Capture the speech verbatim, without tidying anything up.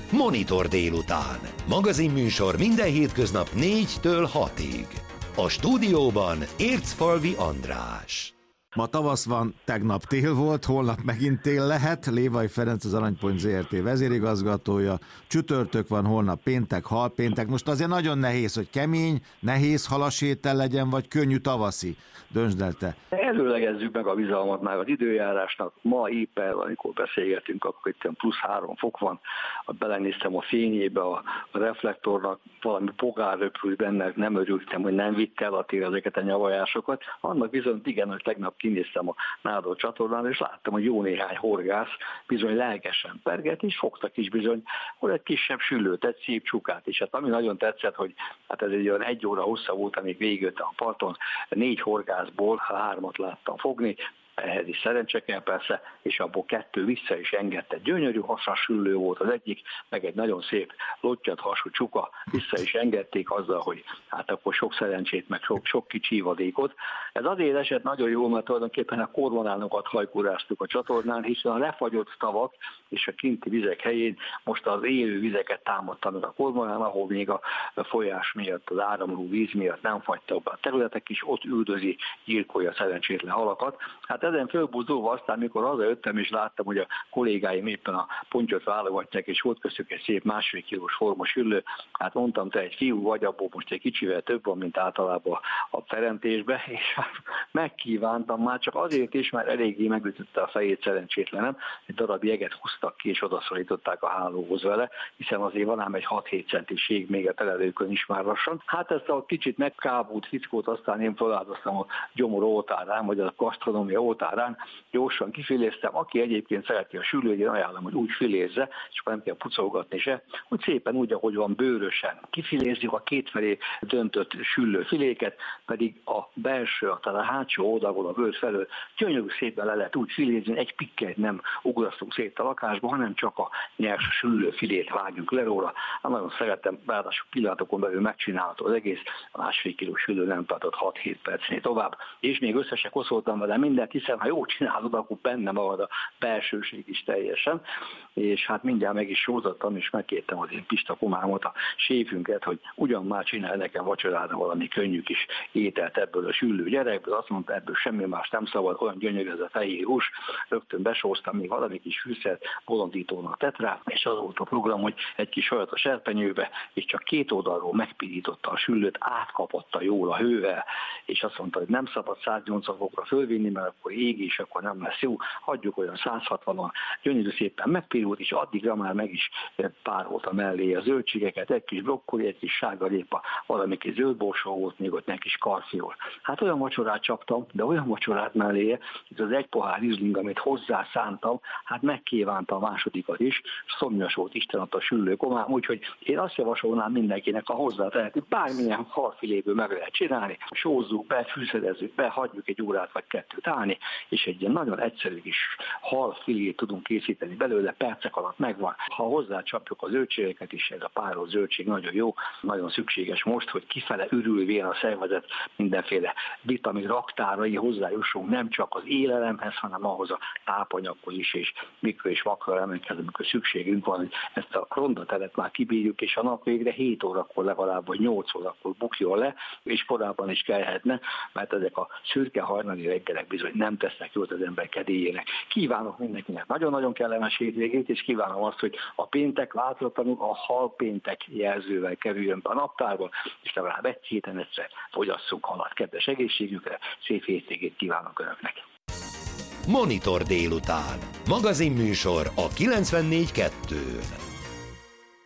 Monitor délután. Magazinműsor minden hétköznap négytől hatig. A stúdióban Ércfalvi András. Ma tavasz van, tegnap tél volt, holnap megint tél lehet. Lévai Ferenc, az Aranypont zé er té vezérigazgatója. Csütörtök van, holnap péntek, halpéntek. Most azért nagyon nehéz, hogy kemény, nehéz halasétel legyen, vagy könnyű tavaszi. Döntsd el te. Előlegezzük meg a bizalmat már az időjárásnak. Ma éppen, amikor beszélgetünk, akkor itt plusz három fok van. Belenéztem a fényébe, a, a reflektornak valami pogár röpült benne, nem örültem, hogy nem vitte el a tél ezeket a nyavajásokat. Annak viszont igen, hogy tegnap kinéztem a Nádor csatornán, és láttam, hogy jó néhány horgász bizony lelkesen perget, és fogtak is bizony, hogy egy kisebb süllőt, egy szép csukát is. Hát ami nagyon tetszett, hogy hát ez egy olyan egy óra hossza volt, amíg végigjött a parton, négy horgászból hármat láttam fogni, ehhez is szerencse kell persze, és abból kettő vissza is engedte. Gyönyörű hasas süllő volt az egyik, meg egy nagyon szép lottyat hasú csuka, vissza is engedték azzal, hogy hát akkor sok szerencsét, meg sok, sok kicsi ivadékot. Ez azért esett nagyon jól, mert tulajdonképpen a kormoránokat hajkuráztuk a csatornán, hiszen a lefagyott tavak és a kinti vizek helyén most az élő vizeket támadta meg a kormorán, ahol még a folyás miatt, az áramló víz miatt nem fagytak be a területek is, ott üldözi, gyilkolja szerencsétlen halakat. Hát ezen fölbúzóva aztán, mikor hazajöttem és láttam, hogy a kollégáim éppen a pontyot válogatják, és volt köztük egy szép másfél kilós formos üllő, hát mondtam, te egy fiú vagy, abból most egy kicsivel több van, mint általában a ferentésbe, és hát megkívántam már csak azért is, mert eléggé megütötte a fejét szerencsétlenem, egy darab jeget húztak ki, és odaszorították a hálóhoz vele, hiszen azért van ám egy hat-hét centiség még a telelőkön is már lassan. Hát ezt a kicsit megkábult fickót aztán én feláldoztam a gyomor oltárán, vagy a gasztronómia oltárán, gyorsan kifiléztem, aki egyébként szereti a süllőt, én ajánlom, hogy úgy filézze, és akkor nem kell pucolgatni se, hogy szépen úgy, ahogy van, bőrösen kifilézzük a kétfelé döntött süllőfiléket, pedig a belső, tehát a hátsó oldalon a bőr felől gyönyörű szépen le lehet úgy filézni, egy pikket nem ugrasztunk szét a lakásba, hanem csak a nyers süllőfilét vágjuk le róla. Hát nagyon szeretem, ráadásul pillanatokon belül megcsinálható az egész, a másfél kiló süllő nem tartott hat-hét percnél tovább, és még össze se koszoltam vele mindent, hiszen ha jól csinálod, akkor benne marad a belsőség is teljesen, és hát mindjárt meg is sózattam, és megkértem az én Pista komámot, a séfünket, hogy ugyan már csinál nekem vacsorára valami könnyű kis ételt ebből a süllő gyerekből, azt mondta, ebből semmi más nem szabad, olyan gyönyörű ez a fehér hús, rögtön besóztam még valami kis fűszert, bolondítónak tett rá, és az volt a program, hogy egy kis hajat a serpenyőbe, és csak két oldalról megpirította a süllőt, átkapotta jól a hővel, és azt mondta, hogy nem szabad száznyolcvan fokra fölvinni, mert akkor ég, és akkor nem lesz jó, hagyjuk olyan száz hatvanon, gyönyörű szépen megpirult, és addigra már meg is párolta mellé a zöldségeket, egy kis brokkoli, egy kis sárgarépa, valami kis zöldborsó volt, még ott egy kis karfiol. Hát olyan vacsorát csaptam, de olyan vacsorát melléje, hogy az egy pohár rizling, amit hozzá szántam, hát megkívánta a másodikat is, szomjas volt Isten adta a süllő komám, úgyhogy én azt javasolnám mindenkinek, ha hozzá teheti, bármilyen halfiléből meg lehet csinálni, sózzuk be, fűszerezzük be, hagyjuk egy órát vagy kettőt állni, és egy ilyen nagyon egyszerű kis halfilét tudunk készíteni belőle, percek alatt megvan. Ha hozzácsapjuk a zöldségeket is, ez a párolt zöldség nagyon jó, nagyon szükséges most, hogy kifele ürülvén a szervezet mindenféle vitamin raktárai hozzájussunk nem csak az élelemhez, hanem ahhoz a tápanyaghoz is, és mikro- és makroelemekhez, amikor szükségünk van, hogy ezt a rondateret már kibírjuk, és a nap végre hét órakor legalább, vagy nyolc órakor bukjon le, és korábban is kellhetne, mert ezek a szürke hajnali reggelek bizony nem tesznek jót az ember kedélyének. Kívánok mindenkinek nagyon-nagyon kellemes hétvégét, és kívánom azt, hogy a péntek változatlanul a halpéntek jelzővel kerüljön be a naptárba, és legalább egy héten egyszer fogyasszunk halat. Kedves egészségükre, szép hétvégét kívánok Önöknek! Monitor délután. Magazinműsor a kilencvennégy kettőn.